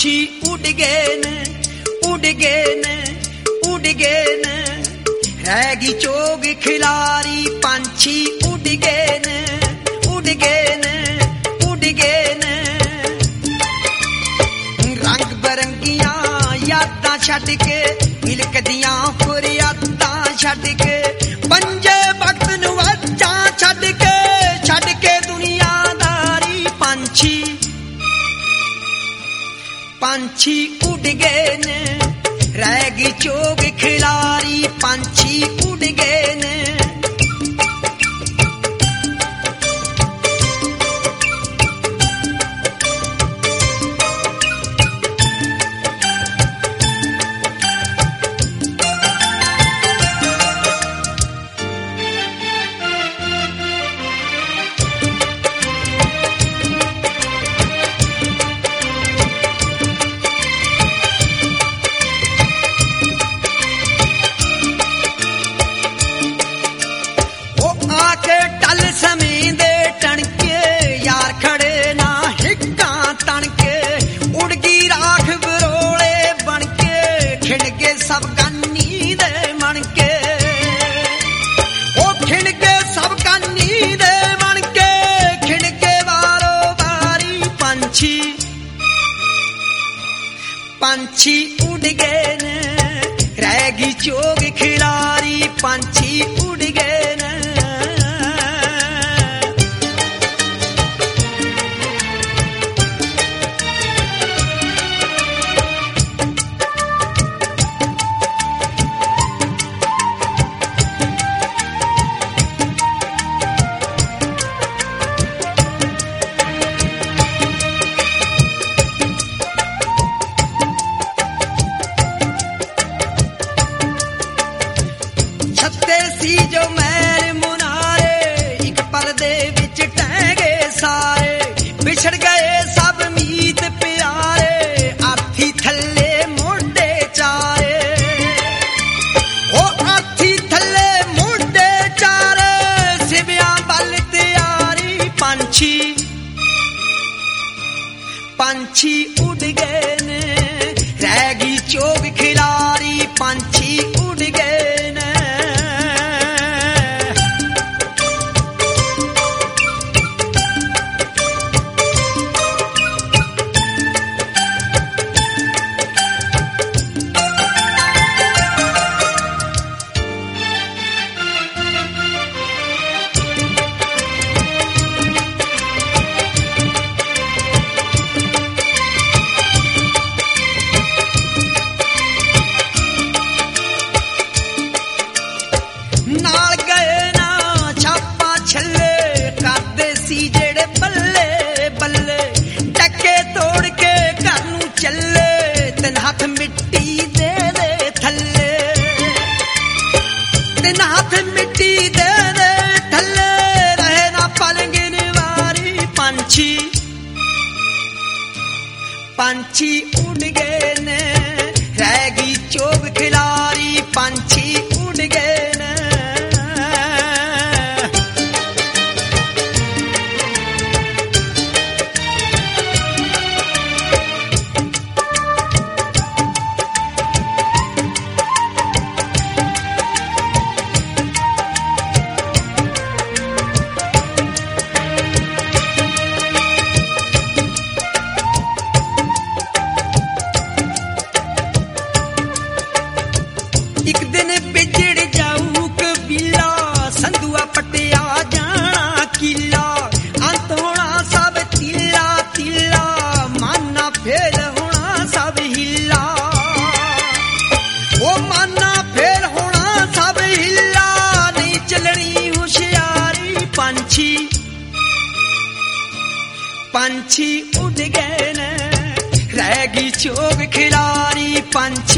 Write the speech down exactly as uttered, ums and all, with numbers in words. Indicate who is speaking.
Speaker 1: ਪੰਛੀ ਉੱਡ ਗਏ ਨੇ, ਉੱਡ ਗਏ ਨੇ, ਉੱਡ ਗਏ ਨੇ, ਰਹਿ ਗਈ ਚੋਗ ਖਿਲਾਰੀ। ਪੰਛੀ ਉੱਡ ਗਏ ਨੇ, ਉੱਡ ਗਏ ਨੇ, ਉੱਡ ਗਏ ਨੇ, ਰੰਗ ਬਰੰਗੀਆਂ ਯਾਦਾਂ ਛੱਡ ਕੇ, ਮਿਲਕਦੀਆਂ ਫਰਿਆਦਾਂ ਛੱਡ ਕੇ, ਪੰਜੇ ਵਕਤ ਨੂੰ ਵਾਜਾਂ ਛੱਡ ਕੇ, ਛੱਡ ਕੇ ਦੁਨੀਆਦਾਰੀ। ਪੰਛੀ ਪੰਛੀ ਉੱਡ ਗਏ ਨੇ, ਰਹਿ ਗਈ ਚੋਗ ਖਿਲਾਰੀ। ਪੰਛੀ ਉੱਡ ਗਏ ਨੇ। ਸਮੇਂ ਦੇ ਟਣਕੇ ਯਾਰ ਖੜੇ ਨਾ ਹਿੱਕਾਂ ਤਣਕੇ, ਉੜ ਗਈ ਰਾਖ ਬਰੋਲੇ ਬਣ ਕੇ, ਖਿੜ ਕੇ ਸਭ ਕਾਨੀ ਦੇ ਮਣ ਕੇ, ਉਹ ਖਿੜ ਕੇ ਸਭ ਕਾਨੀ ਦੇ ਮਣ ਕੇ, ਖਿੜ ਕੇ ਵਾਰੋ ਵਾਰੀ। ਪੰਛੀ ਪੰਛੀ ਉੱਡ ਗਏ ਨੇ, ਰਹਿ ਗਈ ਚੋਗ ਖਿਲਾਰੀ। ਪੰਛੀ ਉੱਡ ਗਏ ਨੇ। ਛੱਤੇ ਸੀ ਜੋ ਮੈਲ ਮੁਨਾਰੇ, ਇੱਕ ਪਲ ਦੇ ਵਿੱਚ ਟਹਿ ਗਏ ਸਾਰੇ, ਵਿਛੜ ਗਏ ਸਭ ਮੀਤ ਪਿਆਰੇ, ਆਥੀ ਥੱਲੇ ਮੋਢੇ ਚਾਰੇ, ਉਹ ਆਥੀ ਥੱਲੇ ਮੋਢੇ ਚਾਰੇ, ਸਿਵਿਆਂ ਵੱਲ ਤਿਆਰੀ। ਪੰਛੀ ਪੰਛੀ ਉੱਡ ਗਏ ਨੇ, ਰਹਿ ਗਈ ਚੋਗ ਖਿਲਾਰੀ। ਪੰਛੀ ਉੱਡ ਗਏ ਨੇ। ਨਾਲ ਗਏ ਨਾ ਛਾਪਾਂ ਛੱਲੇ, ਕਰਦੇ ਸੀ ਜਿਹੜੇ ਬੱਲੇ ਬੱਲੇ, ਟੱਕੇ ਤੋੜ ਕੇ ਘਰ ਨੂੰ ਚੱਲੇ, ਤਿੰਨ ਹੱਥ ਮਿੱਟੀ ਦੇ ਦੇ ਥੱਲੇ, ਤਿੰਨ ਹੱਥ ਮਿੱਟੀ ਦੇ ਦੇ ਥੱਲੇ, ਰਹੇ ਨਾ ਪਲੰਗ ਨਿਵਾਰੀ। ਪੰਛੀ ਪੰਛੀ ਉੱਡ ਗਏ ਨੇ, ਰਹਿ ਗਈ ਚੋਗ ਖਿਲਾਰੀ। ਪੰਛੀ ਉੱਡ ਗਏ ਨੇ। ਇੱਕ ਦਿਨ ਵਿਛੜ ਜਾਊ ਕਬੀਲਾ, ਸੰਧੂਆ ਪਟਿਆ ਜਾਣਾ ਕੀਲਾ, ਅੰਤ ਹੋਣਾ ਸਭ ਤੀਲਾ ਤੀਲਾ, ਮਾਨਾ ਫੇਲ ਹੋਣਾ ਸਭ ਹਿੱਲਾ, ਉਹ ਮਾਨਾ ਫੇਲ ਹੋਣਾ ਸਭ ਹਿੱਲਾ, ਨਹੀਂ ਚੱਲਣੀ ਹੁਸ਼ਿਆਰੀ। ਪੰਛੀ ਪੰਛੀ ਉੱਡ ਗਏ ਨੇ, ਰਹਿ ਗਈ ਚੋਗ ਖਿਲਾਰੀ। ਪੰਛੀ